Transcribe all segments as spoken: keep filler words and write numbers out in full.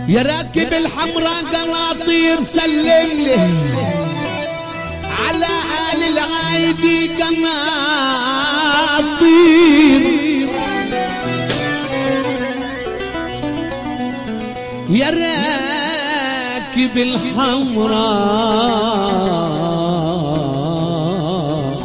يا راكب الحمراء قناطير سلم لي على آل العايدي قناطير. يا راكب الحمراء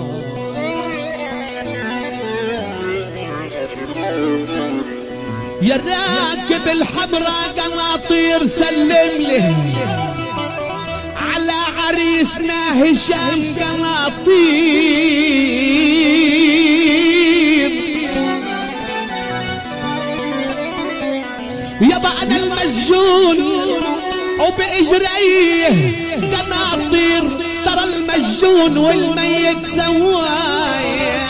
يا راكب الحمراء قناطير سلم لي على عريسنا هشام قناطير. يابا انا المسجون وبإجريه قناطير، ترى المسجون والميت سواي.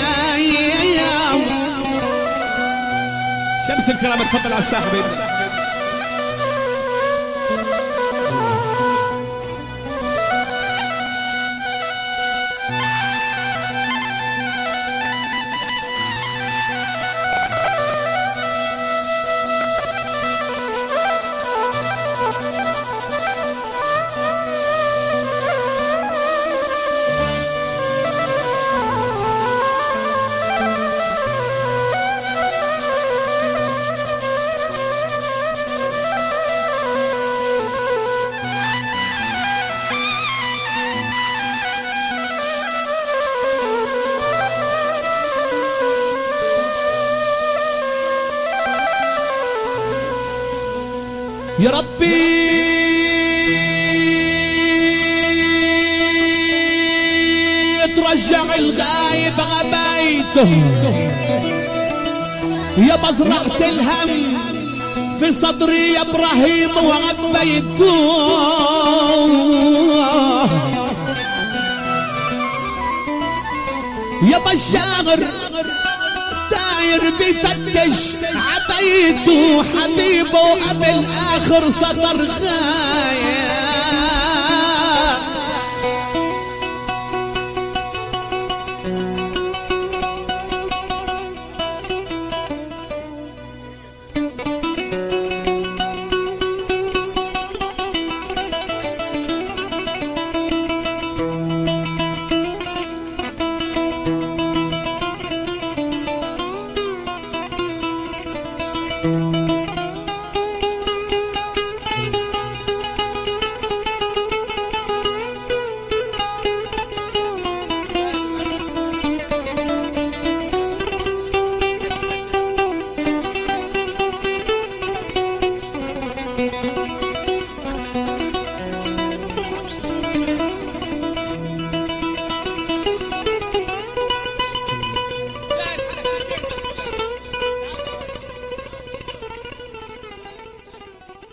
شمس الكرام تفضل على الساحه بيتي. يا ربي ترجع الغايب غبايته، يا مزرعة الهم في صدري يا ابراهيم وغبيته. يا الشاغر داير بيفتش عبيته، حبيبه قبل اخر سطر غاية.